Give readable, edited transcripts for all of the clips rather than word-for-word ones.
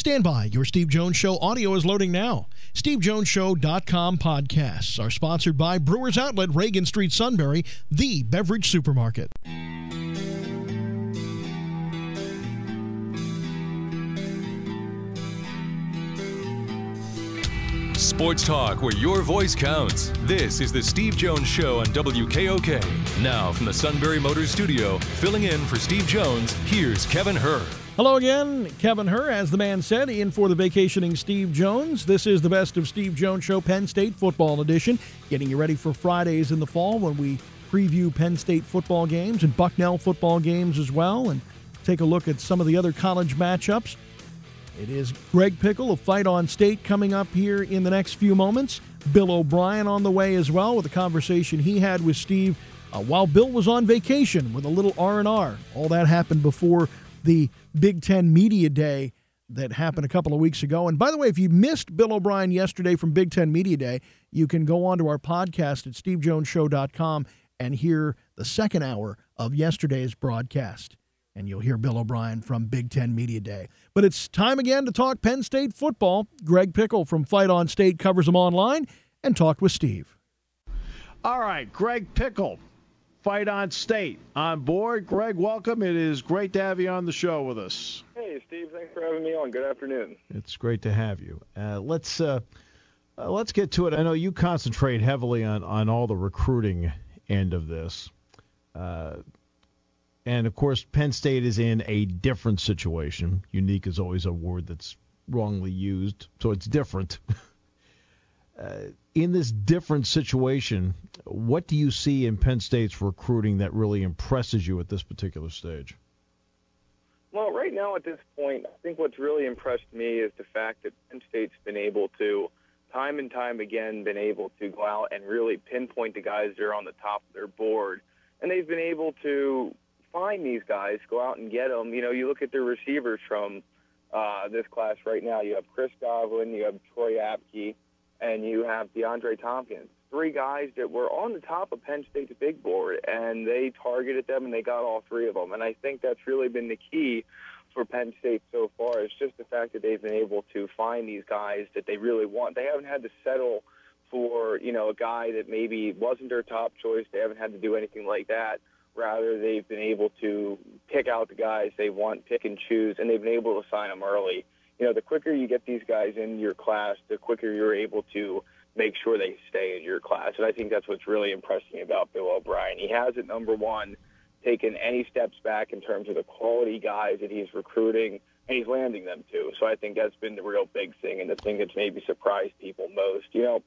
Stand by. Your Steve Jones Show audio is loading now. SteveJonesShow.com podcasts are sponsored by Brewers Outlet, Reagan Street, Sunbury, the beverage supermarket. Sports talk where your voice counts. This is the Steve Jones Show on WKOK. Now from the Sunbury Motors Studio, filling in for Steve Jones, here's Kevin Herr. Hello again, Kevin Herr, as the man said, in for the vacationing Steve Jones. This is the Best of Steve Jones Show, Penn State Football Edition, getting you ready for Fridays in the fall when we preview Penn State football games and Bucknell football games as well, and take a look at some of the other college matchups. It is Greg Pickle of Fight on State coming up here in the next few moments. Bill O'Brien on the way as well with a conversation he had with Steve while Bill was on vacation with a little R&R. All that happened before the Big Ten Media Day that happened a couple of weeks ago. And by the way, if you missed Bill O'Brien yesterday from Big Ten Media Day, you can go on to our podcast at stevejonesshow.com and hear the second hour of yesterday's broadcast. And you'll hear Bill O'Brien from Big Ten Media Day. But it's time again to talk Penn State football. Greg Pickle from Fight on State covers them online and talked with Steve. All right, Greg Pickle, Fight on State, on board. Greg, welcome. It is great to have you on the show with us. Hey, Steve. Thanks for having me on. Good afternoon. It's great to have you. Let's get to it. I know you concentrate heavily on all the recruiting end of this. And, of course, Penn State is in a different situation. Unique is always a word that's wrongly used, so it's different. In this different situation, what do you see in Penn State's recruiting that really impresses you at this particular stage? Well, right now at this point, I think what's really impressed me is the fact that Penn State's been able to, time and time again, been able to go out and really pinpoint the guys that are on the top of their board. And they've been able to find these guys, go out and get them. You know, you look at their receivers from this class right now. You have Chris Godwin, you have Troy Apke, and you have DeAndre Tompkins. Three guys that were on the top of Penn State's big board, and they targeted them, and they got all three of them. And I think that's really been the key for Penn State so far. It's just the fact that they've been able to find these guys that they really want. They haven't had to settle for, you know, a guy that maybe wasn't their top choice. They haven't had to do anything like that. Rather, they've been able to pick out the guys they want, pick and choose, and they've been able to sign them early. You know, the quicker you get these guys in your class, the quicker you're able to make sure they stay in your class. And I think that's what's really impressed me about Bill O'Brien. He has, at number one, taken any steps back in terms of the quality guys that he's recruiting, and he's landing them too. So I think that's been the real big thing and the thing that's maybe surprised people most. You know,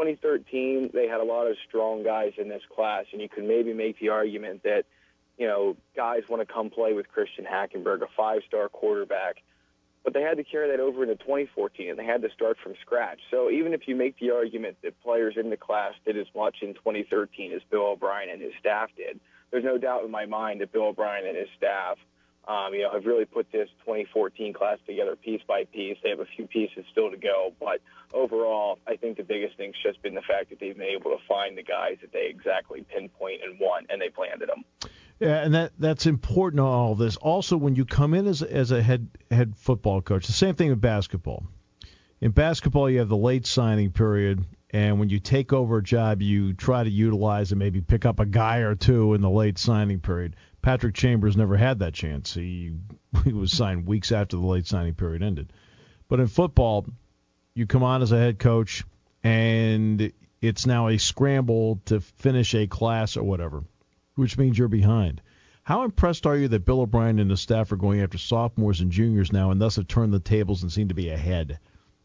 2013, they had a lot of strong guys in this class, and you could maybe make the argument that, you know, guys want to come play with Christian Hackenberg, a five-star quarterback. But they had to carry that over into 2014, and they had to start from scratch. So even if you make the argument that players in the class did as much in 2013 as Bill O'Brien and his staff did, there's no doubt in my mind that Bill O'Brien and his staff, have really put this 2014 class together piece by piece. They have a few pieces still to go, but overall, I think the biggest thing's just been the fact that they've been able to find the guys that they exactly pinpoint and want, and they've landed them. Yeah, and that's important in all this. Also, when you come in as a head football coach, the same thing with basketball. In basketball, you have the late signing period, and when you take over a job, you try to utilize and maybe pick up a guy or two in the late signing period. Patrick Chambers never had that chance. He was signed weeks after the late signing period ended. But in football, you come on as a head coach, and it's now a scramble to finish a class or whatever, which means you're behind. How impressed are you that Bill O'Brien and his staff are going after sophomores and juniors now and thus have turned the tables and seem to be ahead?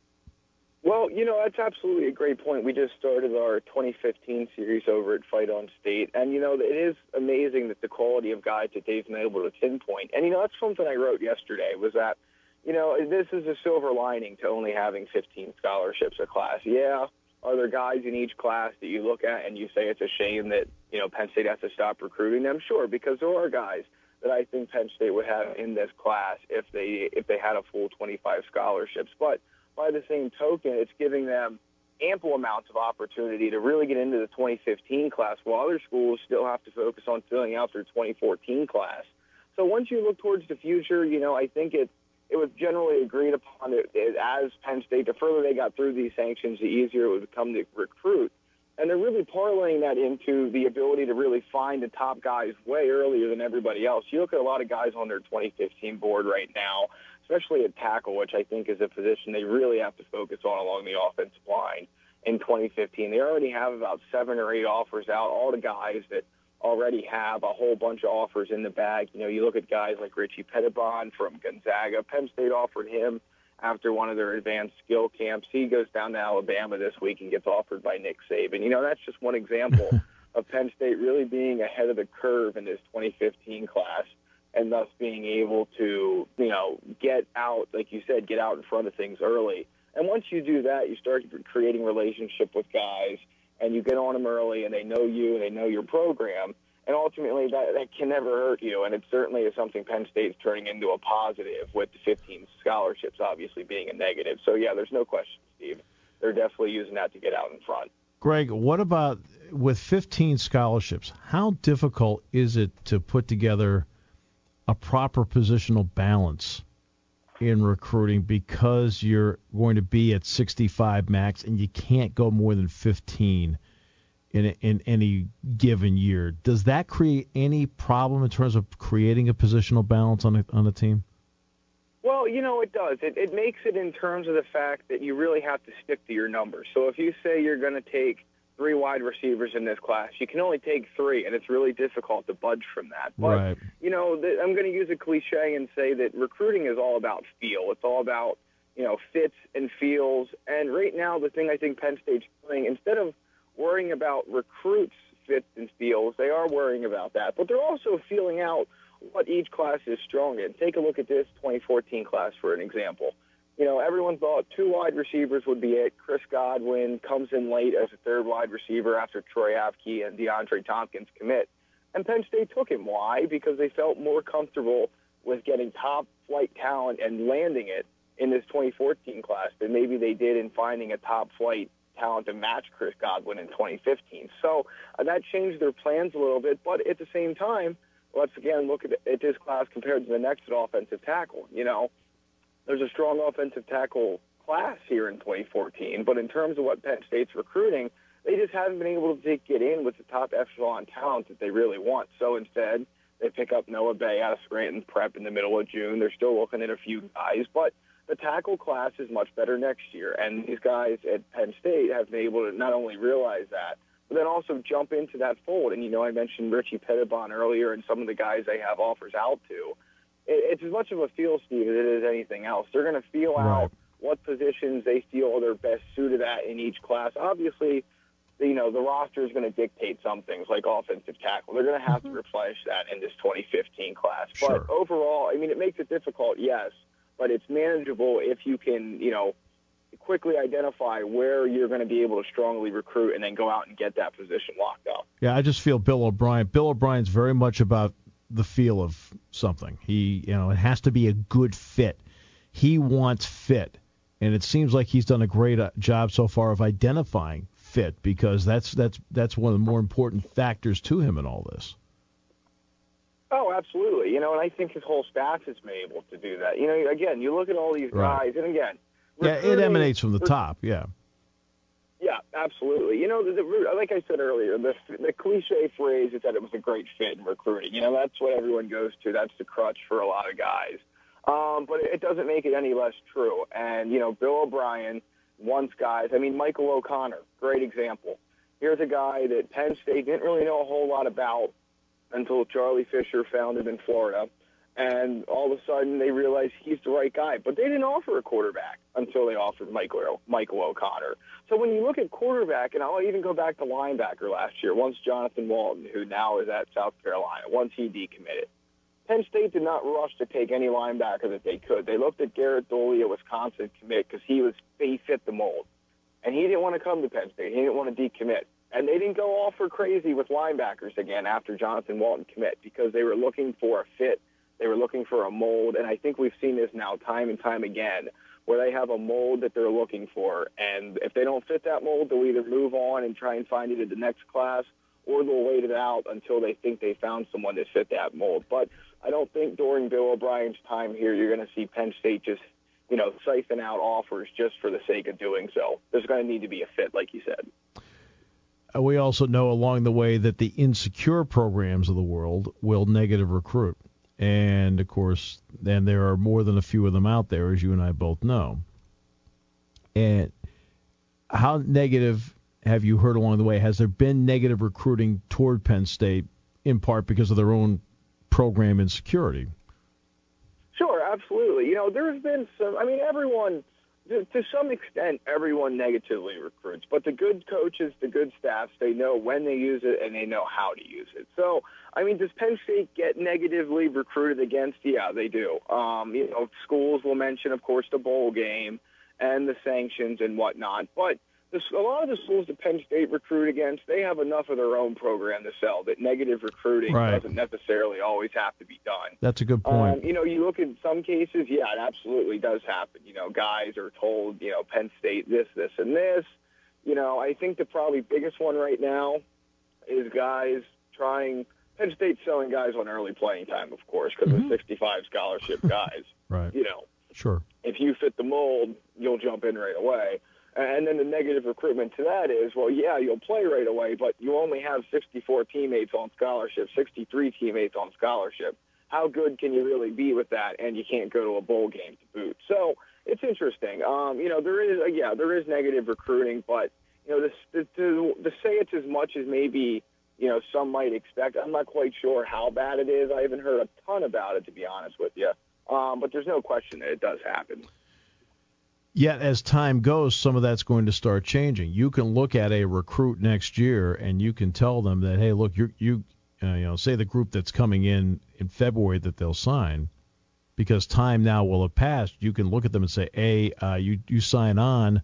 Well, you know, that's absolutely a great point. We just started our 2015 series over at Fight on State, and, you know, it is amazing that the quality of guys that they've been able to pinpoint. And, you know, that's something I wrote yesterday was that, you know, this is a silver lining to only having 15 scholarships a class. Yeah, are there guys in each class that you look at and you say it's a shame that, you know, Penn State has to stop recruiting them? Sure, because there are guys that I think Penn State would have in this class if they had a full 25 scholarships. But by the same token, it's giving them ample amounts of opportunity to really get into the 2015 class, while other schools still have to focus on filling out their 2014 class. So once you look towards the future, you know, I think it's it was generally agreed upon that as Penn State, the further they got through these sanctions, the easier it would become to recruit. And they're really parlaying that into the ability to really find the top guys way earlier than everybody else. You look at a lot of guys on their 2015 board right now, especially at tackle, which I think is a position they really have to focus on along the offensive line in 2015. They already have about 7 or 8 offers out, all the guys that already have a whole bunch of offers in the bag. You know, you look at guys like Richie Pettibon from Gonzaga. Penn State offered him after one of their advanced skill camps. He goes down to Alabama this week and gets offered by Nick Saban. You know, that's just one example of Penn State really being ahead of the curve in this 2015 class and thus being able to, you know, get out, like you said, get out in front of things early. And once you do that, you start creating relationship with guys, and you get on them early, and they know you, and they know your program, and ultimately that can never hurt you, and it certainly is something Penn State's turning into a positive, with the 15 scholarships obviously being a negative. So, yeah, there's no question, Steve. They're definitely using that to get out in front. Greg, what about with 15 scholarships, how difficult is it to put together a proper positional balance in recruiting because you're going to be at 65 max and you can't go more than 15 in any given year? Does that create any problem in terms of creating a positional balance on a team? Well, you know, it does. It makes it in terms of the fact that you really have to stick to your numbers. So if you say you're going to take 3 wide receivers in this class, you can only take 3, and it's really difficult to budge from that. But, right. You know, I'm going to use a cliche and say that recruiting is all about feel. It's all about, you know, fits and feels. And right now, the thing I think Penn State's doing, instead of worrying about recruits' fits and feels, they are worrying about that. But they're also feeling out what each class is strong in. Take a look at this 2014 class for an example. You know, everyone thought 2 wide receivers would be it. Chris Godwin comes in late as a 3rd wide receiver after Troy Apke and DeAndre Tompkins commit. And Penn State took him. Why? Because they felt more comfortable with getting top-flight talent and landing it in this 2014 class than maybe they did in finding a top-flight talent to match Chris Godwin in 2015. So that changed their plans a little bit. But at the same time, let's again look at this class compared to the next at offensive tackle. You know, there's a strong offensive tackle class here in 2014, but in terms of what Penn State's recruiting, they just haven't been able to get in with the top echelon talent that they really want. So instead, they pick up Noah Bay out of Scranton Prep in the middle of June. They're still looking at a few guys, but the tackle class is much better next year, and these guys at Penn State have been able to not only realize that, but then also jump into that fold. And, you know, I mentioned Richie Pettibon earlier and some of the guys they have offers out to. It's as much of a feel, Steve, as it is anything else. They're going to feel out what positions they feel are best suited at in each class. Obviously, you know, the roster is going to dictate some things like offensive tackle. They're going to have to replenish that in this 2015 class. Sure. But overall, I mean, it makes it difficult, yes, but it's manageable if you can, you know, quickly identify where you're going to be able to strongly recruit and then go out and get that position locked up. Yeah, I just feel Bill O'Brien's very much about the feel of something. He, you know, it has to be a good fit. He wants fit, and it seems like he's done a great job so far of identifying fit, because that's one of the more important factors to him in all this. Oh, absolutely. You know, and I think his whole staff has been able to do that. You know, again, you look at all these guys, and again, yeah, it emanates from the top. Yeah. Yeah, absolutely. You know, like I said earlier, the cliche phrase is that it was a great fit in recruiting. You know, that's what everyone goes to. That's the crutch for a lot of guys. But it doesn't make it any less true. And, you know, Bill O'Brien wants guys. I mean, Michael O'Connor, great example. Here's a guy that Penn State didn't really know a whole lot about until Charlie Fisher found him in Florida. And all of a sudden they realized he's the right guy. But they didn't offer a quarterback until they offered Michael O'Connor. So when you look at quarterback, and I'll even go back to linebacker last year, once Jonathan Walton, who now is at South Carolina, once he decommitted, Penn State did not rush to take any linebacker that they could. They looked at Garrett Doley, a Wisconsin commit, because he fit the mold. And he didn't want to come to Penn State. He didn't want to decommit. And they didn't go all for crazy with linebackers again after Jonathan Walton commit, because they were looking for a fit. They were looking for a mold, and I think we've seen this now time and time again, where they have a mold that they're looking for, and if they don't fit that mold, they'll either move on and try and find it in the next class, or they'll wait it out until they think they found someone that fit that mold. But I don't think during Bill O'Brien's time here you're going to see Penn State just, siphon out offers just for the sake of doing so. There's going to need to be a fit, like you said. We also know along the way that the insecure programs of the world will negative recruit. And, of course, then there are more than a few of them out there, as you and I both know. And how negative have you heard along the way? Has there been negative recruiting toward Penn State in part because of their own program insecurity? Sure, absolutely. There's been some, everyone, to some extent, everyone negatively recruits. But the good coaches, the good staffs, they know when they use it and they know how to use it. So, does Penn State get negatively recruited against? Yeah, they do. Schools will mention, of course, the bowl game and the sanctions and whatnot. But a lot of the schools that Penn State recruit against, they have enough of their own program to sell that negative recruiting doesn't necessarily always have to be done. That's a good point. You look at some cases, yeah, it absolutely does happen. Guys are told, Penn State this, and this. I think the probably biggest one right now is guys trying – Penn State's selling guys on early playing time, of course, because they're 65 scholarship guys. Right. Sure. If you fit the mold, you'll jump in right away. And then the negative recruitment to that is, well, yeah, you'll play right away, but you only have 64 teammates on scholarship, 63 teammates on scholarship. How good can you really be with that? And you can't go to a bowl game to boot. So it's interesting. There is negative recruiting, but to say it's as much as maybe some might expect, I'm not quite sure how bad it is. I haven't heard a ton about it, to be honest with you. But there's no question that it does happen. Yet, as time goes, some of that's going to start changing. You can look at a recruit next year, and you can tell them that, hey, look, say the group that's coming in February that they'll sign, because time now will have passed. You can look at them and say, hey, you sign on.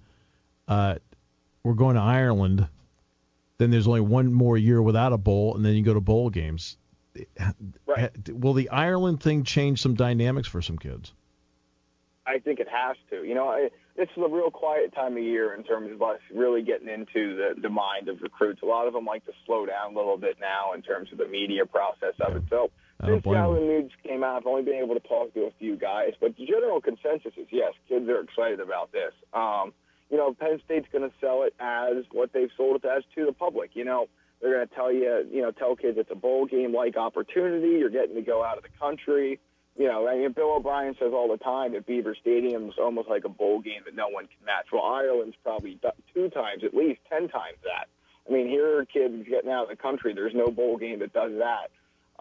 We're going to Ireland. Then there's only one more year without a bowl, and then you go to bowl games. Right. Will the Ireland thing change some dynamics for some kids? I think it has to. This is a real quiet time of year in terms of us really getting into the mind of recruits. A lot of them like to slow down a little bit now in terms of the media process of it. So since the Ireland news came out, I've only been able to talk to a few guys. But the general consensus is, yes, kids are excited about this. Penn State's going to sell it as what they've sold it as to the public. They're going to tell kids it's a bowl game-like opportunity. You're getting to go out of the country. Bill O'Brien says all the time that Beaver Stadium is almost like a bowl game that no one can match. Well, Ireland's probably 2 times, at least 10 times that. Here are kids getting out of the country. There's no bowl game that does that.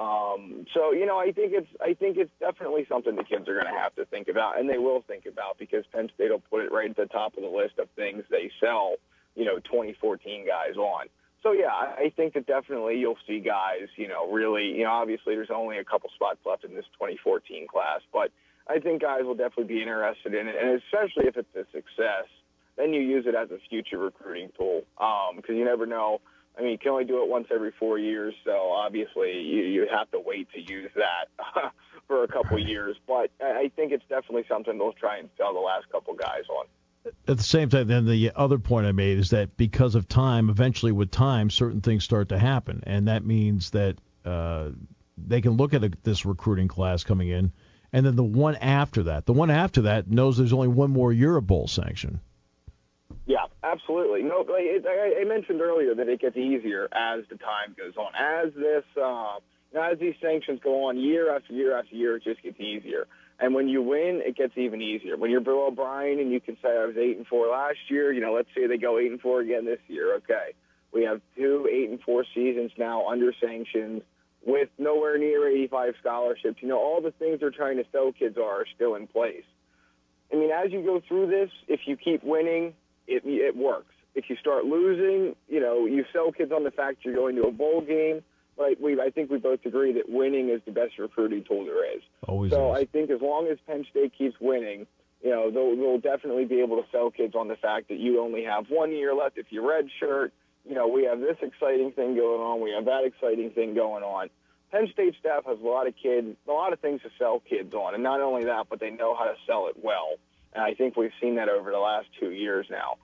I think it's definitely something the kids are going to have to think about, and they will think about, because Penn State will put it right at the top of the list of things they sell, 2014 guys on. So, yeah, I think that definitely you'll see guys, really, obviously there's only a couple spots left in this 2014 class, but I think guys will definitely be interested in it, and especially if it's a success, then you use it as a future recruiting tool, because you never know. You can only do it once every 4 years, so obviously you have to wait to use that for a couple years, but I think it's definitely something they'll try and sell the last couple guys on. At the same time, then the other point I made is that because of time, eventually with time, certain things start to happen. And that means that they can look at this recruiting class coming in, and then the one after that knows there's only one more year of bowl sanction. Yeah, absolutely. No, I mentioned earlier that it gets easier as the time goes on. As these sanctions go on year after year after year, it just gets easier. And when you win, it gets even easier. When you're Bill O'Brien and you can say I was 8-4 last year, let's say they go 8-4 again this year. Okay, we have 2 8-4 seasons now under sanctions with nowhere near 85 scholarships. All the things they're trying to sell kids are still in place. As you go through this, if you keep winning, it works. If you start losing, you sell kids on the fact you're going to a bowl game. But I think we both agree that winning is the best recruiting tool there is. Always so is. I think as long as Penn State keeps winning, they'll definitely be able to sell kids on the fact that you only have 1 year left if you redshirt. We have this exciting thing going on. We have that exciting thing going on. Penn State staff has a lot of things to sell kids on. And not only that, but they know how to sell it well. And I think we've seen that over the last 2 years now.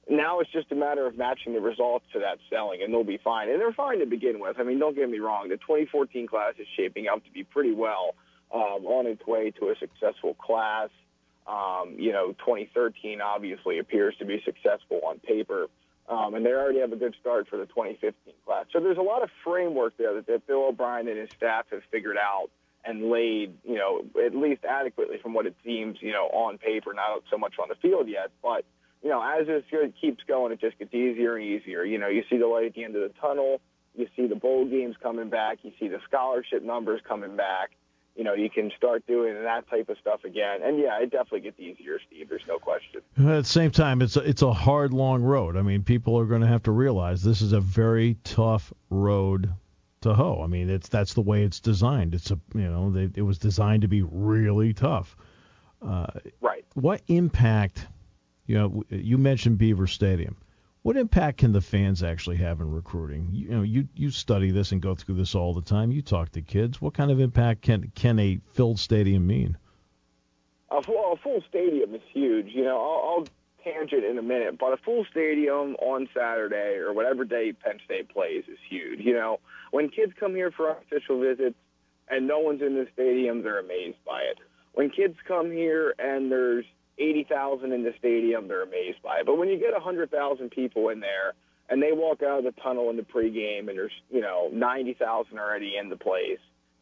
Now it's just a matter of matching the results to that selling, and they'll be fine. And they're fine to begin with. I mean, don't get me wrong. The 2014 class is shaping up to be pretty well on its way to a successful class. 2013 obviously appears to be successful on paper, and they already have a good start for the 2015 class. So there's a lot of framework there that Bill O'Brien and his staff have figured out and laid, at least adequately from what it seems, on paper, not so much on the field yet, but as this keeps going, it just gets easier and easier. You see the light at the end of the tunnel. You see the bowl games coming back. You see the scholarship numbers coming back. You can start doing that type of stuff again. And, yeah, it definitely gets easier, Steve. There's no question. At the same time, it's a hard, long road. I mean, people are going to have to realize this is a very tough road to hoe. I mean, that's the way it's designed. It was designed to be really tough. Right. What impact... you mentioned Beaver Stadium. What impact can the fans actually have in recruiting? You study this and go through this all the time. You talk to kids. What kind of impact can a filled stadium mean? A full stadium is huge. I'll tangent in a minute, but a full stadium on Saturday or whatever day Penn State plays is huge. When kids come here for official visits and no one's in the stadium, they're amazed by it. When kids come here and there's 80,000 in the stadium, they're amazed by it. But when you get 100,000 people in there and they walk out of the tunnel in the pregame and there's 90,000 already in the place,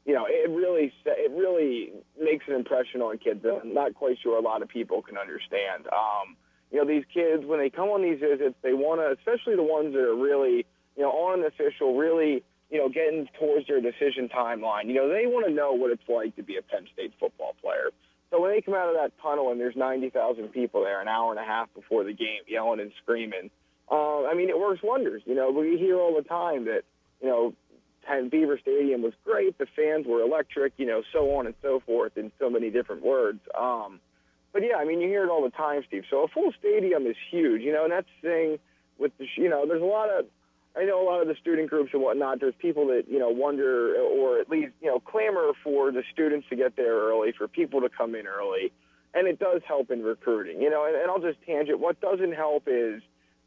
it really makes an impression on kids that I'm not quite sure a lot of people can understand. These kids, when they come on these visits, they want to, especially the ones that are really on official, really getting towards their decision timeline. They want to know what it's like to be a Penn State football player. So when they come out of that tunnel and there's 90,000 people there an hour and a half before the game yelling and screaming, it works wonders. We hear all the time that, Beaver Stadium was great, the fans were electric, so on and so forth in so many different words. But, yeah, you hear it all the time, Steve. So a full stadium is huge, and that's the thing with there's a lot of – I know a lot of the student groups and whatnot, there's people that, wonder or at least, clamor for the students to get there early, for people to come in early. And it does help in recruiting, and I'll just tangent. What doesn't help is,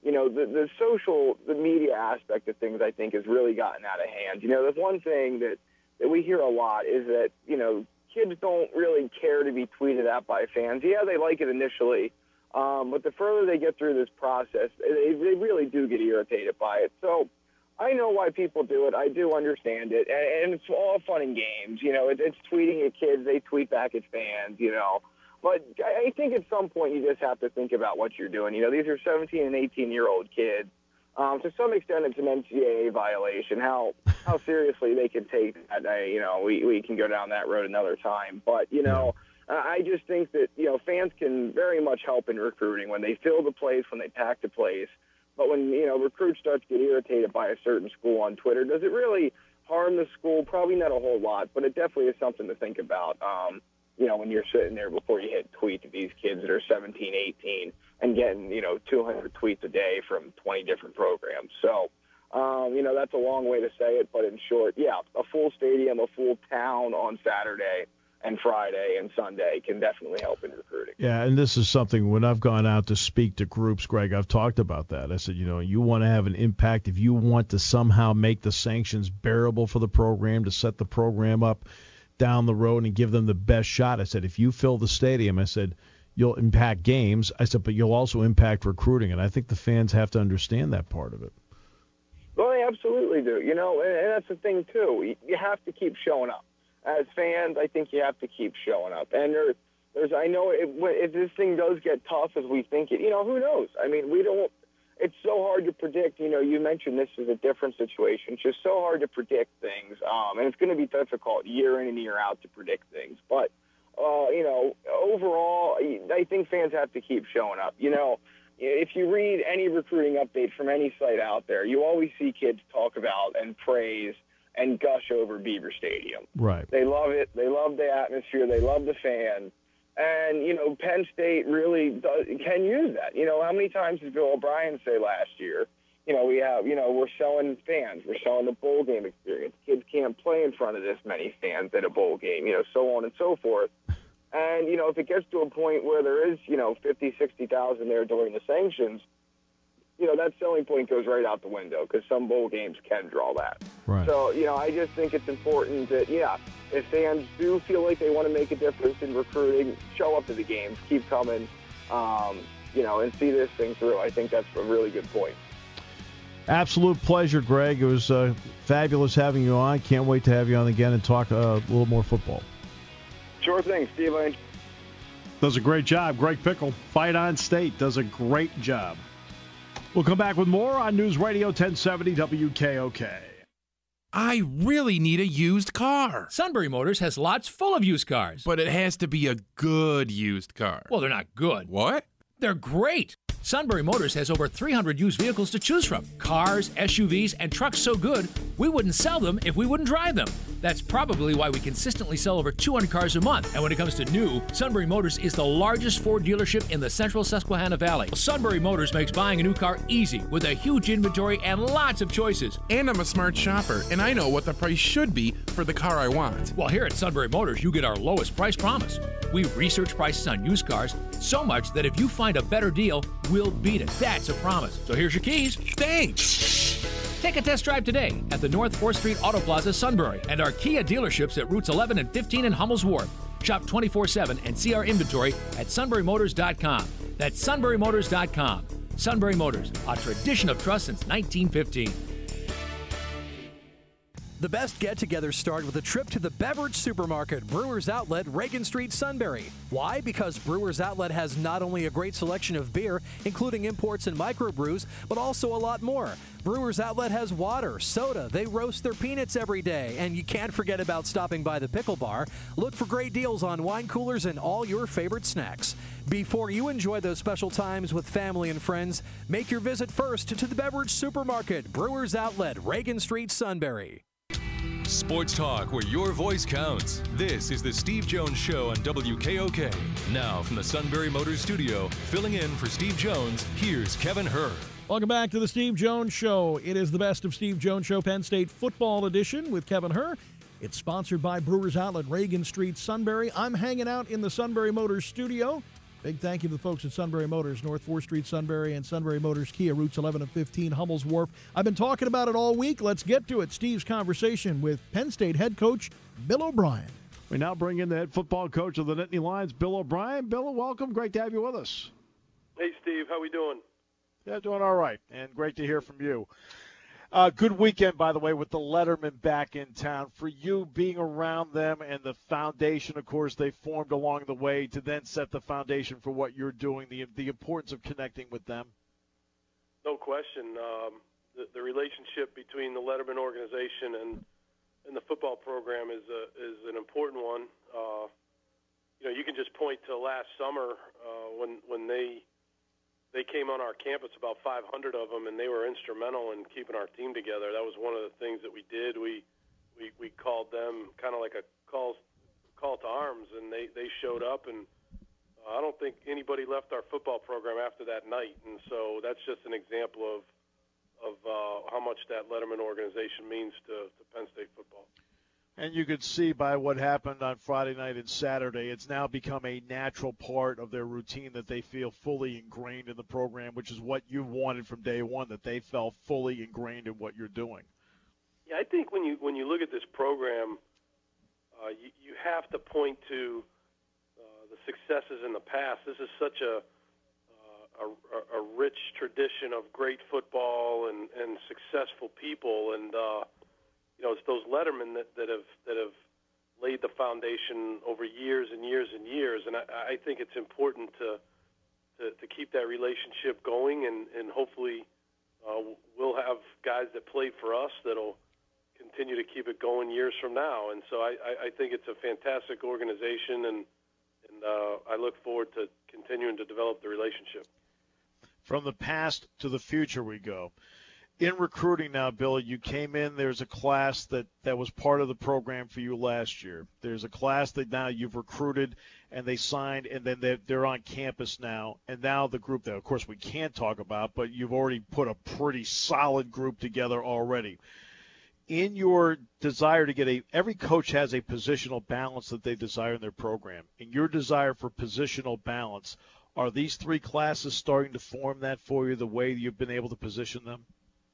the media aspect of things, I think, has really gotten out of hand. There's one thing that we hear a lot is that, kids don't really care to be tweeted at by fans. Yeah, they like it initially. But the further they get through this process, they really do get irritated by it. So I know why people do it. I do understand it. And it's all fun and games. It's tweeting at kids. They tweet back at fans, But I think at some point you just have to think about what you're doing. These are 17 and 18-year-old kids. To some extent, it's an NCAA violation. How seriously they can take that, we can go down that road another time. But, I just think that, fans can very much help in recruiting when they fill the place, when they pack the place. But when, recruits start to get irritated by a certain school on Twitter, does it really harm the school? Probably not a whole lot, but it definitely is something to think about, when you're sitting there before you hit tweet to these kids that are 17, 18 and getting, 200 tweets a day from 20 different programs. So, that's a long way to say it, but in short, yeah, a full stadium, a full town on Saturday and Friday and Sunday can definitely help in recruiting. Yeah, and this is something when I've gone out to speak to groups, Greg, I've talked about that. I said, you want to have an impact. If you want to somehow make the sanctions bearable for the program, to set the program up down the road and give them the best shot, I said, if you fill the stadium, I said, you'll impact games. I said, but you'll also impact recruiting. And I think the fans have to understand that part of it. Well, they absolutely do. And that's the thing, too. You have to keep showing up. As fans, I think you have to keep showing up. And I know if this thing does get tough as we think it, who knows? It's so hard to predict. You mentioned this is a different situation. It's just so hard to predict things. And it's going to be difficult year in and year out to predict things. But, overall, I think fans have to keep showing up. If you read any recruiting update from any site out there, you always see kids talk about and praise and gush over Beaver Stadium. Right. They love it. They love the atmosphere. They love the fans. And, Penn State really can use that. How many times did Bill O'Brien say last year, we're selling fans. We're selling the bowl game experience. Kids can't play in front of this many fans at a bowl game, so on and so forth. And, if it gets to a point where there is, 50, 60,000 there during the sanctions, that selling point goes right out the window because some bowl games can draw that. Right. So, I just think it's important that, if fans do feel like they want to make a difference in recruiting, show up to the games, keep coming, and see this thing through. I think that's a really good point. Absolute pleasure, Greg. It was fabulous having you on. Can't wait to have you on again and talk a little more football. Sure thing, Steve. Does a great job. Greg Pickle, Fight On State, does a great job. We'll come back with more on News Radio 1070 WKOK. I really need a used car. Sunbury Motors has lots full of used cars. But it has to be a good used car. Well, they're not good. What? They're great. Sunbury Motors has over 300 used vehicles to choose from. Cars, SUVs, and trucks so good, we wouldn't sell them if we wouldn't drive them. That's probably why we consistently sell over 200 cars a month. And when it comes to new, Sunbury Motors is the largest Ford dealership in the central Susquehanna Valley. Sunbury Motors makes buying a new car easy with a huge inventory and lots of choices. And I'm a smart shopper, and I know what the price should be for the car I want. Well, here at Sunbury Motors, you get our lowest price promise. We research prices on used cars so much that if you find a better deal, we'll beat it. That's a promise. So here's your keys. Thanks. Take a test drive today at the North 4th Street Auto Plaza, Sunbury, and our Kia dealerships at routes 11 and 15 in Hummel's Wharf. Shop 24/7 and see our inventory at sunburymotors.com. That's sunburymotors.com. Sunbury Motors, a tradition of trust since 1915. The best get-togethers start with a trip to the beverage supermarket, Brewers Outlet, Reagan Street, Sunbury. Why? Because Brewers Outlet has not only a great selection of beer, including imports and microbrews, but also a lot more. Brewers Outlet has water, soda, they roast their peanuts every day, and you can't forget about stopping by the Pickle Bar. Look for great deals on wine coolers and all your favorite snacks. Before you enjoy those special times with family and friends, make your visit first to the beverage supermarket, Brewers Outlet, Reagan Street, Sunbury. Sports talk where your voice counts. This is the Steve Jones Show on WKOK. Now from the Sunbury Motors studio, filling in for Steve Jones, here's Kevin Hur. Welcome back to the Steve Jones Show. It is the Best of Steve Jones Show Penn State Football Edition with Kevin Hur. It's sponsored by Brewers Outlet, Reagan Street, Sunbury. I'm hanging out in the Sunbury Motors studio. Big thank you to the folks at Sunbury Motors, North 4th Street, Sunbury, and Sunbury Motors Kia, routes 11 and 15, Hummel's Wharf. I've been talking about it all week. Let's get to it. Steve's conversation with Penn State head coach Bill O'Brien. We now bring in the head football coach of the Nittany Lions, Bill O'Brien. Bill, welcome. Great to have you with us. Hey, Steve. How we doing? Yeah, doing all right, and great to hear from you. Good weekend, by the way, with the Letterman back in town. For you, being around them and the foundation, of course, they formed along the way to then set the foundation for what you're doing, the importance of connecting with them. No question. The relationship between the Letterman organization and the football program is an important one. You can just point to last summer when they came on our campus, about 500 of them, and they were instrumental in keeping our team together. That was one of the things that we did. We called them kind of like a call to arms, and they showed up, and I don't think anybody left our football program after that night. And so that's just an example of how much that Letterman organization means to Penn State football. And you could see by what happened on Friday night and Saturday, it's now become a natural part of their routine that they feel fully ingrained in the program, which is what you wanted from day one, that they felt fully ingrained in what you're doing. Yeah, I think when you look at this program, you have to point to the successes in the past. This is such a rich tradition of great football and successful people, and it's those Lettermen that have laid the foundation over years and years and years, and I think it's important to keep that relationship going, and hopefully we'll have guys that played for us that'll continue to keep it going years from now. And so I think it's a fantastic organization, and I look forward to continuing to develop the relationship. From the past to the future we go. In recruiting now, Bill, you came in, there's a class that was part of the program for you last year. There's a class that now you've recruited and they signed, and then they're on campus now. And now the group that, of course, we can't talk about, but you've already put a pretty solid group together already. In your desire to get every coach has a positional balance that they desire in their program. In your desire for positional balance, Are these three classes starting to form that for you, the way you've been able to position them?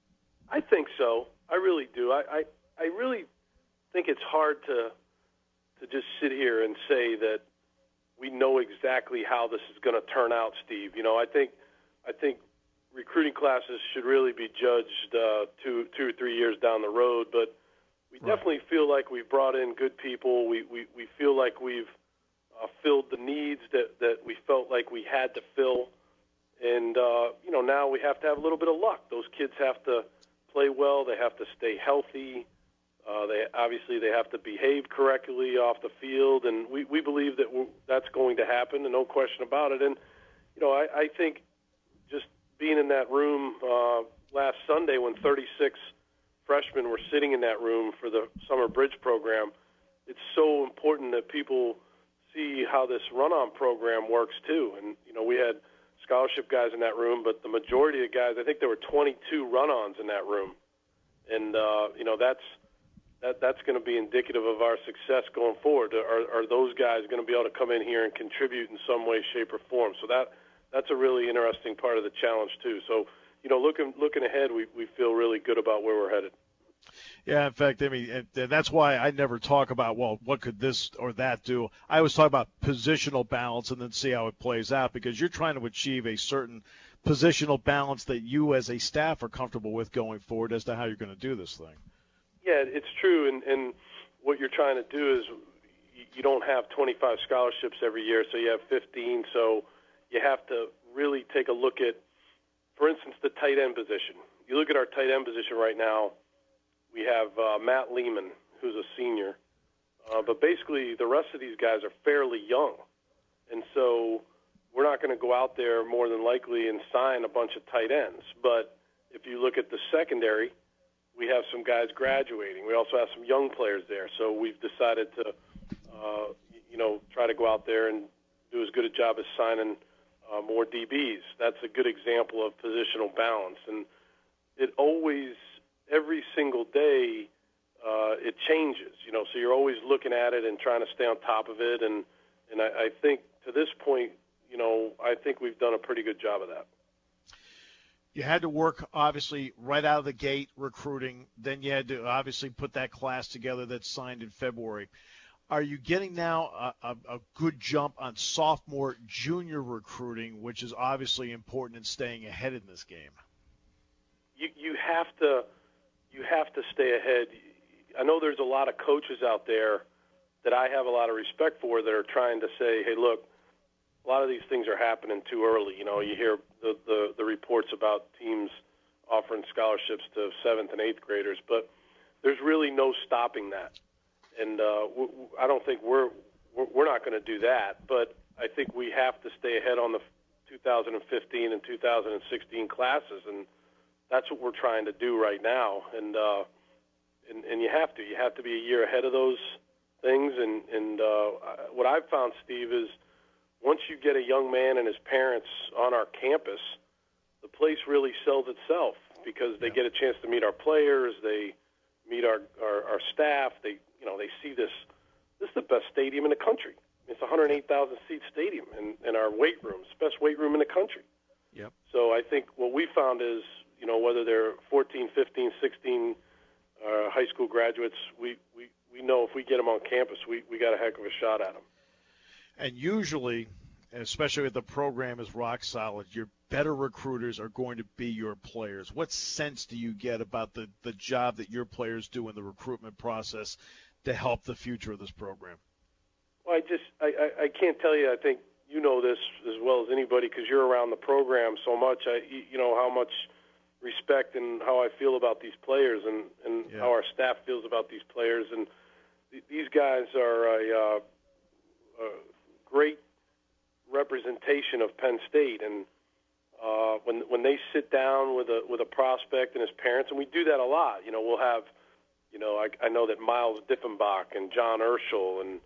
I think so. I really do. I really think it's hard to just sit here and say that we know exactly how this is going to turn out, Steve. You know, I think recruiting classes should really be judged 2 or 3 years down the road, but we definitely feel like we've brought in good people. We feel like we've filled the needs that we felt like we had to fill. And, you know, now we have to have a little bit of luck. Those kids have to play well. They have to stay healthy. They have to behave correctly off the field. And we believe that that's going to happen, and no question about it. And, you know, I think just being in that room last Sunday when 36 freshmen were sitting in that room for the Summer Bridge program, it's so important that people see how this run-on program works too. And, you know, we had scholarship guys in that room, but the majority of guys, I think there were 22 run-ons in that room. And, you know, that's going to be indicative of our success going forward. Are those guys going to be able to come in here and contribute in some way, shape, or form? So that's a really interesting part of the challenge too. So, you know, looking ahead, we feel really good about where we're headed. Yeah, in fact, I mean, that's why I never talk about, well, what could this or that do? I always talk about positional balance and then see how it plays out, because you're trying to achieve a certain positional balance that you as a staff are comfortable with going forward as to how you're going to do this thing. Yeah, it's true, and what you're trying to do is you don't have 25 scholarships every year, so you have 15, so you have to really take a look at, for instance, the tight end position. You look at our tight end position right now, we have Matt Lehman, who's a senior, but basically the rest of these guys are fairly young, and so we're not going to go out there more than likely and sign a bunch of tight ends. But if you look at the secondary, we have some guys graduating. We also have some young players there, so we've decided to, you know, try to go out there and do as good a job as signing more DBs. That's a good example of positional balance, and it always, every single day, it changes, you know, so you're always looking at it and trying to stay on top of it, and I think to this point, you know, I think we've done a pretty good job of that. You had to work, obviously, right out of the gate recruiting. Then you had to obviously put that class together that's signed in February. Are you getting now a good jump on sophomore, junior recruiting, which is obviously important in staying ahead in this game? You have to stay ahead. I know there's a lot of coaches out there that I have a lot of respect for that are trying to say, hey, look, a lot of these things are happening too early. You know, you hear the reports about teams offering scholarships to 7th and 8th graders, but there's really no stopping that. And I don't think we're not going to do that, but I think we have to stay ahead on the 2015 and 2016 classes, and that's what we're trying to do right now. And you have to be a year ahead of those things. And what I've found, Steve, is once you get a young man and his parents on our campus, the place really sells itself because they get a chance to meet our players, they meet our staff, they see this is the best stadium in the country. It's a 108,000 seat stadium, and our weight room, it's the best weight room in the country. Yep. So I think what we found is, you know, whether they're 14, 15, 16 high school graduates, we know if we get them on campus, we got a heck of a shot at them. And usually, especially if the program is rock solid, your better recruiters are going to be your players. What sense do you get about the job that your players do in the recruitment process to help the future of this program? Well, I can't tell you. I think you know this as well as anybody because you're around the program so much. You know how much respect and how I feel about these players and how our staff feels about these players. And these guys are a great representation of Penn State. And when they sit down with a prospect and his parents, and we do that a lot. You know, we'll have, you know, I know that Miles Diffenbach and John Urschel and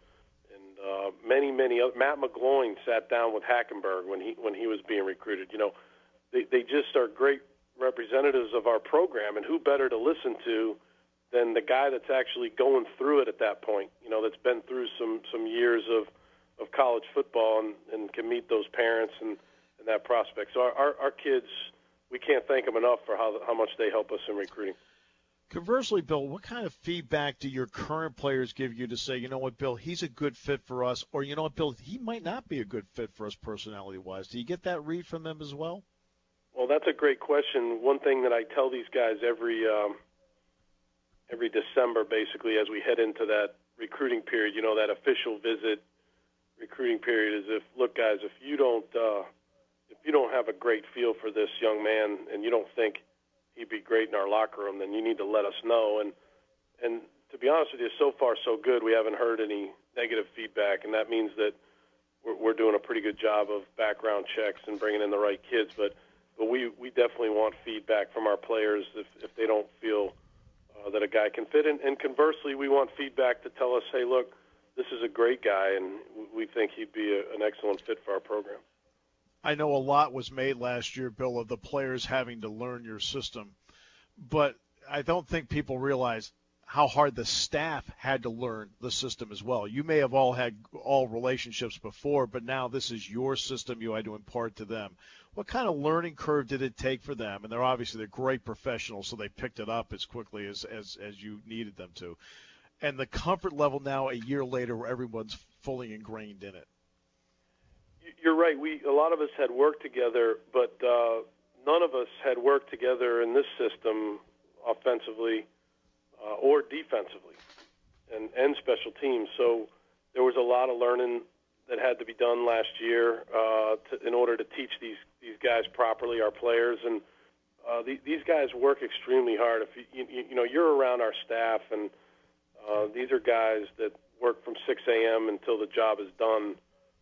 many other, Matt McGloin sat down with Hackenberg when he was being recruited. You know, they just are great representatives of our program, and who better to listen to than the guy that's actually going through it at that point, you know, that's been through some years of college football and can meet those parents and that prospect. So our kids, we can't thank them enough for how much they help us in recruiting. Conversely, Bill, what kind of feedback do your current players give you to say, you know what, Bill, he's a good fit for us, or you know what, Bill, he might not be a good fit for us personality-wise? Do you get that read from them as well? Well, that's a great question. One thing that I tell these guys every December, basically, as we head into that recruiting period, that official visit recruiting period, is look, guys, if you don't have a great feel for this young man and you don't think he'd be great in our locker room, then you need to let us know. And to be honest with you, so far so good. We haven't heard any negative feedback, and that means that we're doing a pretty good job of background checks and bringing in the right kids. But we definitely want feedback from our players if they don't feel that a guy can fit. And conversely, we want feedback to tell us, hey, look, this is a great guy, and we think he'd be an excellent fit for our program. I know a lot was made last year, Bill, of the players having to learn your system, but I don't think people realize how hard the staff had to learn the system as well. You may have all had relationships before, but now this is your system you had to impart to them. What kind of learning curve did it take for them? And they're great professionals, so they picked it up as quickly as you needed them to. And the comfort level now a year later where everyone's fully ingrained in it. You're right. A lot of us had worked together, but none of us had worked together in this system offensively or defensively and special teams. So there was a lot of learning that had to be done last year in order to teach these guys properly, our players. And these guys work extremely hard. If you're around our staff, and these are guys that work from 6 a.m. until the job is done.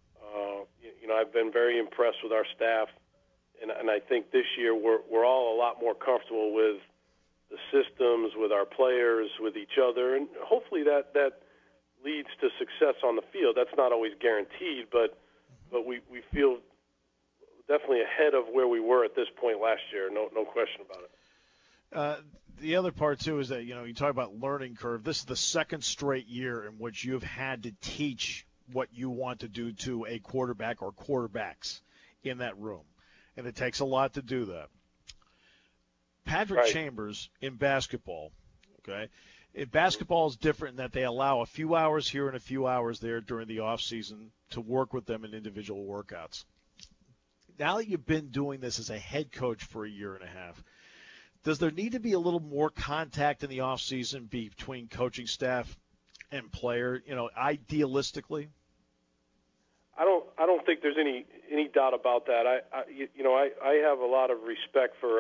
I've been very impressed with our staff, and I think this year we're all a lot more comfortable with the systems, with our players, with each other, and hopefully that leads to success on the field. That's not always guaranteed, but we feel definitely ahead of where we were at this point last year. No question about it. The other part, too, is that, you talk about learning curve. This is the second straight year in which you've had to teach what you want to do to a quarterback or quarterbacks in that room. And it takes a lot to do that. Patrick Chambers in basketball, okay? In basketball is different in that they allow a few hours here and a few hours there during the off season to work with them in individual workouts. Now that you've been doing this as a head coach for a year and a half, does there need to be a little more contact in the off season between coaching staff and player, idealistically? I don't think there's any doubt about that. I have a lot of respect for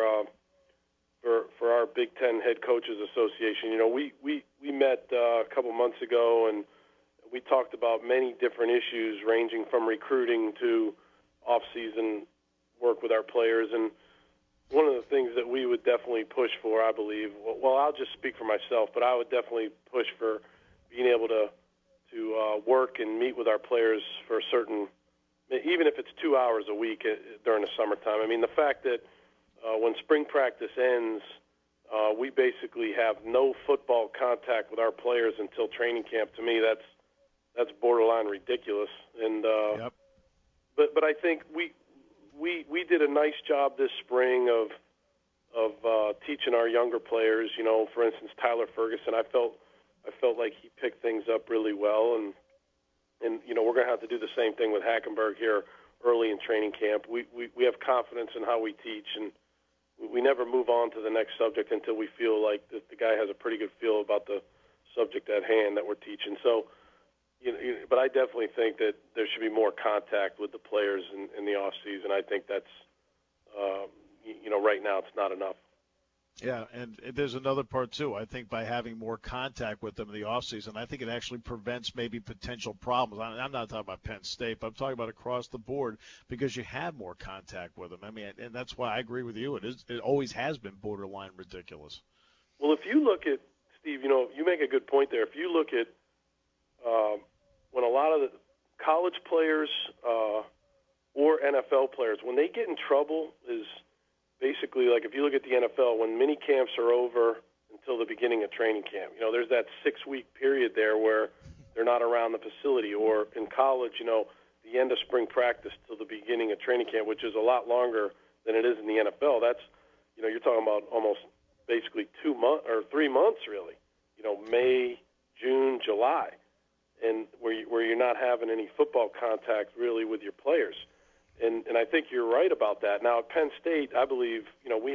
our Big Ten Head Coaches Association. We met a couple months ago, and we talked about many different issues ranging from recruiting to off-season work with our players. And one of the things that we would definitely push for, I believe, well, I'll just speak for myself, but I would definitely push for being able to work and meet with our players for a certain, even if it's 2 hours a week during the summertime. I mean, the fact that when spring practice ends, we basically have no football contact with our players until training camp. To me, that's borderline ridiculous. And yep. But I think we did a nice job this spring of teaching our younger players. For instance, Tyler Ferguson, I felt like he picked things up really well, and we're going to have to do the same thing with Hackenberg here early in training camp. We have confidence in how we teach, and we never move on to the next subject until we feel like the guy has a pretty good feel about the subject at hand that we're teaching. So, but I definitely think that there should be more contact with the players in the off season. I think that's right now it's not enough. Yeah, and there's another part, too. I think by having more contact with them in the offseason, I think it actually prevents maybe potential problems. I'm not talking about Penn State, but I'm talking about across the board because you have more contact with them. I mean, and that's why I agree with you. It always has been borderline ridiculous. Well, if you look at, Steve, you make a good point there. If you look at when a lot of the college players or NFL players, when they get in trouble is – basically, like if you look at the NFL, when mini camps are over until the beginning of training camp, there's that 6-week period there where they're not around the facility. Or in college, the end of spring practice till the beginning of training camp, which is a lot longer than it is in the NFL. That's, you're talking about almost basically 2 months or 3 months, really. May, June, July, and where you're not having any football contact really with your players. And I think you're right about that. Now at Penn State, I believe,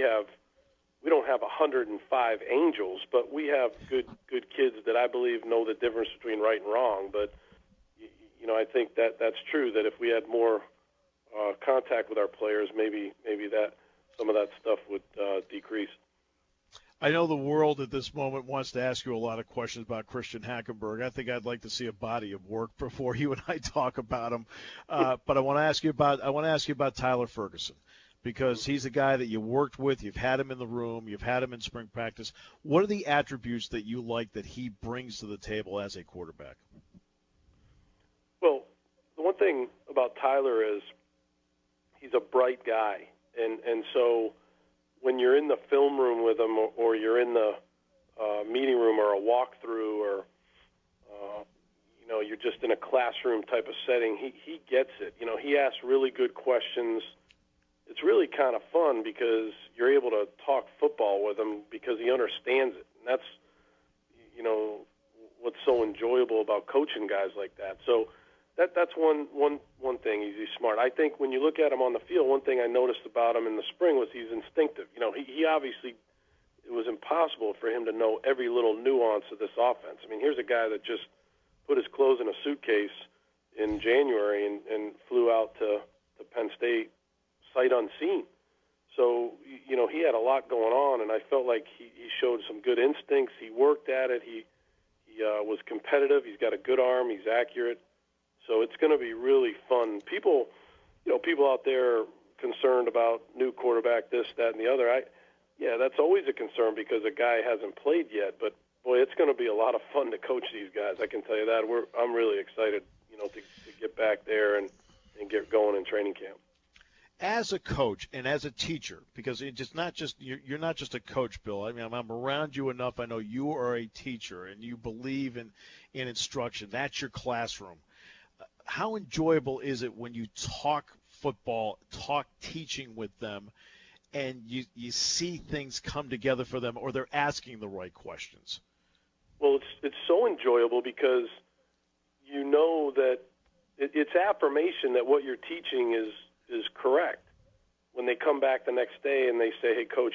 we don't have 105 angels, but we have good kids that I believe know the difference between right and wrong. But I think that's true. That if we had more contact with our players, maybe that some of that stuff would decrease. I know the world at this moment wants to ask you a lot of questions about Christian Hackenberg. I think I'd like to see a body of work before you and I talk about him. But I want to ask you about Tyler Ferguson, because he's a guy that you worked with. You've had him in the room. You've had him in spring practice. What are the attributes that you like that he brings to the table as a quarterback? Well, the one thing about Tyler is he's a bright guy, and so when you're in the film room with him, or you're in the meeting room or a walkthrough, or you're just in a classroom type of setting, he gets it. He asks really good questions. It's really kind of fun because you're able to talk football with him because he understands it, and that's what's so enjoyable about coaching guys like that. So that's one thing. He's smart. I think when you look at him on the field, one thing I noticed about him in the spring was he's instinctive. He obviously, it was impossible for him to know every little nuance of this offense. I mean, here's a guy that just put his clothes in a suitcase in January and flew out to Penn State sight unseen. So, he had a lot going on, and I felt like he showed some good instincts. He worked at it. He was competitive. He's got a good arm. He's accurate. So it's going to be really fun. People out there concerned about new quarterback, this, that, and the other. That's always a concern because a guy hasn't played yet. But boy, it's going to be a lot of fun to coach these guys. I can tell you that. I'm really excited, to get back there and get going in training camp. As a coach and as a teacher, because you're not just a coach, Bill. I mean, I'm around you enough. I know you are a teacher and you believe in instruction. That's your classroom. How enjoyable is it when you talk football, talk teaching with them, and you see things come together for them, or they're asking the right questions? Well, it's so enjoyable because you know that it's affirmation that what you're teaching is correct. When they come back the next day and they say, "Hey, coach,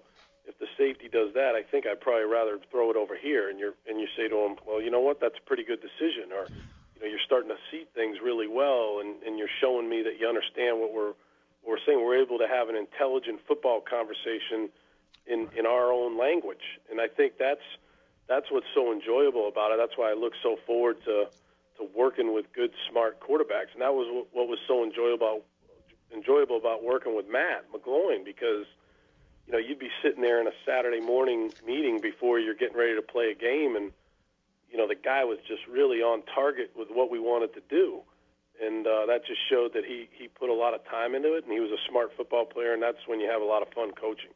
if the safety does that, I think I'd probably rather throw it over here," and you say to them, "Well, you know what? That's a pretty good decision," or you're starting to see things really well, and you're showing me that you understand what we're saying. We're able to have an intelligent football conversation in our own language, and I think that's what's so enjoyable about it. That's why I look so forward to working with good, smart quarterbacks, and that was what was so enjoyable about working with Matt McGloin, because you'd be sitting there in a Saturday morning meeting before you're getting ready to play a game, and the guy was just really on target with what we wanted to do. And that just showed that he put a lot of time into it, and he was a smart football player, and that's when you have a lot of fun coaching.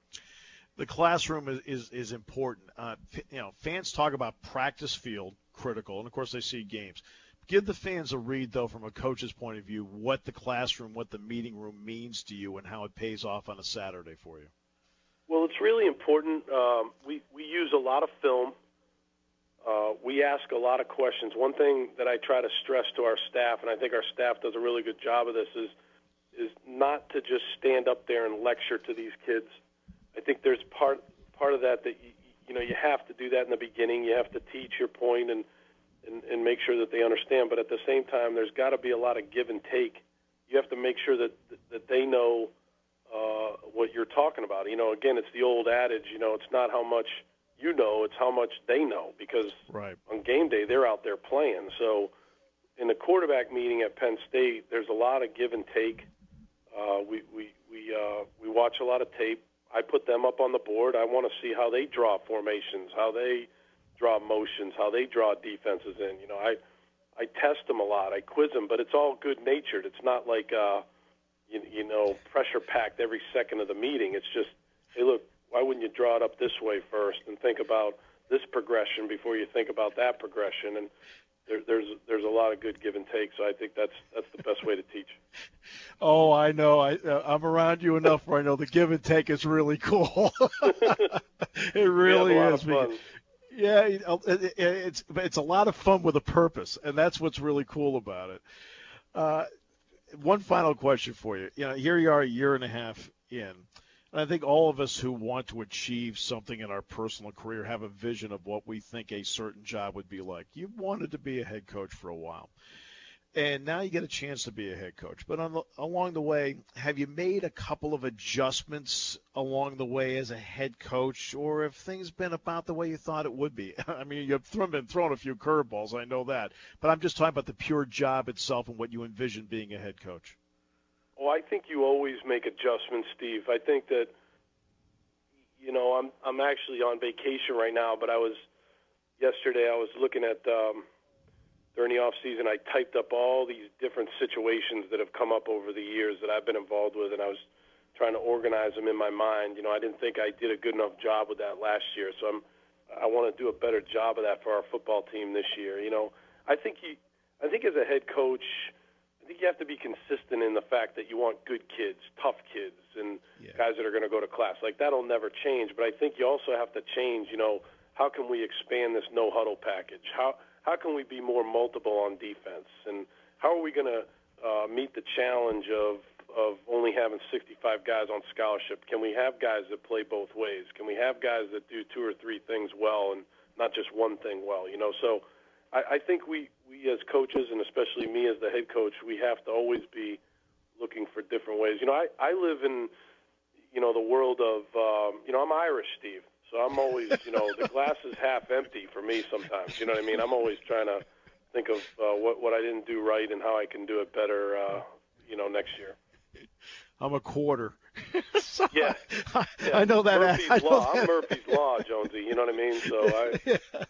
The classroom is important. Fans talk about practice field, critical, and, of course, they see games. Give the fans a read, though, from a coach's point of view, what the classroom, what the meeting room means to you and how it pays off on a Saturday for you. Well, it's really important. We use a lot of film. We ask a lot of questions. One thing that I try to stress to our staff, and I think our staff does a really good job of this, is not to just stand up there and lecture to these kids. I think there's part of that you have to do that in the beginning. You have to teach your point and make sure that they understand. But at the same time, there's got to be a lot of give and take. You have to make sure that they know what you're talking about. Again, it's the old adage, it's not how much it's how much they know, because on game day they're out there playing. So in the quarterback meeting at Penn State, there's a lot of give and take. We watch a lot of tape. I put them up on the board. I want to see how they draw formations, how they draw motions, how they draw defenses in. I test them a lot. I quiz them, but it's all good-natured. It's not like pressure-packed every second of the meeting. It's just, hey, look, why wouldn't you draw it up this way first and think about this progression before you think about that progression? And there's a lot of good give and take. So I think that's the best way to teach. Oh, I know. I'm around you enough where I know the give and take is really cool. It really is. Fun. Yeah, it's a lot of fun with a purpose, and that's what's really cool about it. One final question for you. Here you are a year and a half in, and I think all of us who want to achieve something in our personal career have a vision of what we think a certain job would be like. You wanted to be a head coach for a while, and now you get a chance to be a head coach. But along the way, have you made a couple of adjustments along the way as a head coach, or have things been about the way you thought it would be? I mean, you've been thrown a few curveballs, I know that. But I'm just talking about the pure job itself and what you envision being a head coach. Well, I think you always make adjustments, Steve. I think that, I'm actually on vacation right now, but yesterday I was looking at during the off season, I typed up all these different situations that have come up over the years that I've been involved with, and I was trying to organize them in my mind. I didn't think I did a good enough job with that last year, so I want to do a better job of that for our football team this year. I think as a head coach, I think you have to be consistent in the fact that you want good kids, tough kids, and guys that are going to go to class. Like, that'll never change, but I think you also have to change, how can we expand this no-huddle package? How can we be more multiple on defense? And how are we going to meet the challenge of only having 65 guys on scholarship? Can we have guys that play both ways? Can we have guys that do two or three things well and not just one thing well? So I think we as coaches, and especially me as the head coach, we have to always be looking for different ways. I live in, the world of, I'm Irish, Steve. So I'm always, the glass is half empty for me sometimes. You know what I mean? I'm always trying to think of what I didn't do right and how I can do it better, next year. I'm a quarter. Yeah. I know that. Murphy's Law. I'm Murphy's Law, Jonesy. You know what I mean? So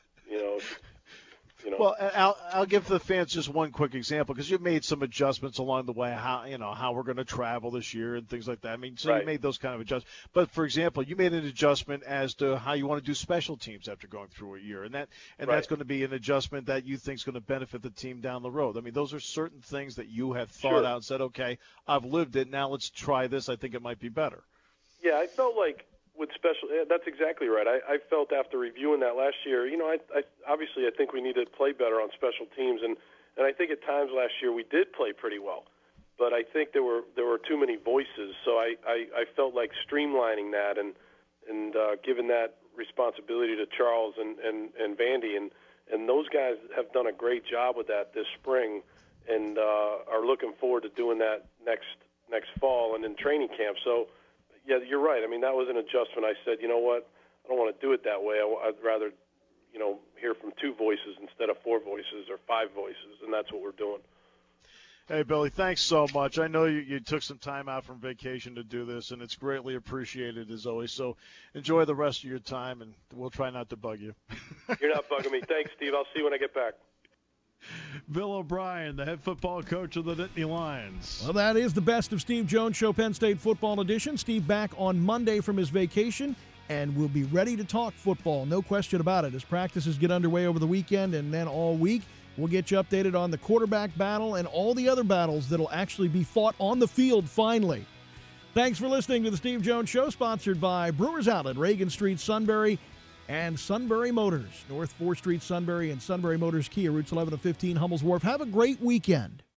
Well, I'll give the fans just one quick example, because you've made some adjustments along the way, how we're going to travel this year and things like that. I mean, so You made those kind of adjustments. But for example, you made an adjustment as to how you want to do special teams after going through a year, and that's going to be an adjustment that you think is going to benefit the team down the road. I mean, those are certain things that you have thought out and said, okay, I've lived it. Now let's try this. I think it might be better. Yeah, I felt like with special, that's exactly right. I felt after reviewing that last year, I obviously I think we need to play better on special teams, and I think at times last year we did play pretty well, but I think there were too many voices. So I felt like streamlining that and giving that responsibility to Charles and Vandy, and those guys have done a great job with that this spring, and are looking forward to doing that next fall and in training camp. So. Yeah, you're right. I mean, that was an adjustment. I said, you know what, I don't want to do it that way. I'd rather, hear from two voices instead of four voices or five voices, and that's what we're doing. Hey, Billy, thanks so much. I know you took some time out from vacation to do this, and it's greatly appreciated as always. So enjoy the rest of your time, and we'll try not to bug you. You're not bugging me. Thanks, Steve. I'll see you when I get back. Bill O'Brien, the head football coach of the Nittany Lions. Well, that is the Best of Steve Jones Show, Penn State Football Edition. Steve back on Monday from his vacation, and we'll be ready to talk football, no question about it, as practices get underway over the weekend and then all week. We'll get you updated on the quarterback battle and all the other battles that'll actually be fought on the field finally. Thanks for listening to the Steve Jones Show, sponsored by Brewers Outlet, Reagan Street, Sunbury, and Sunbury Motors, North 4th Street, Sunbury, and Sunbury Motors Kia, routes 11 to 15, Hummel's Wharf. Have a great weekend.